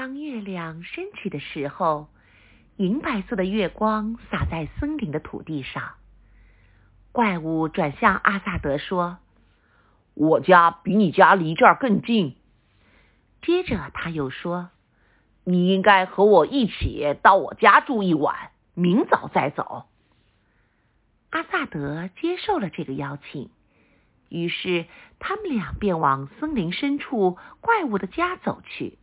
当月亮升起的时候，银白色的月光洒在森林的土地上。怪物转向阿萨德说：我家比你家离这儿更近。接着他又说：你应该和我一起到我家住一晚，明早再走。阿萨德接受了这个邀请，于是他们俩便往森林深处怪物的家走去。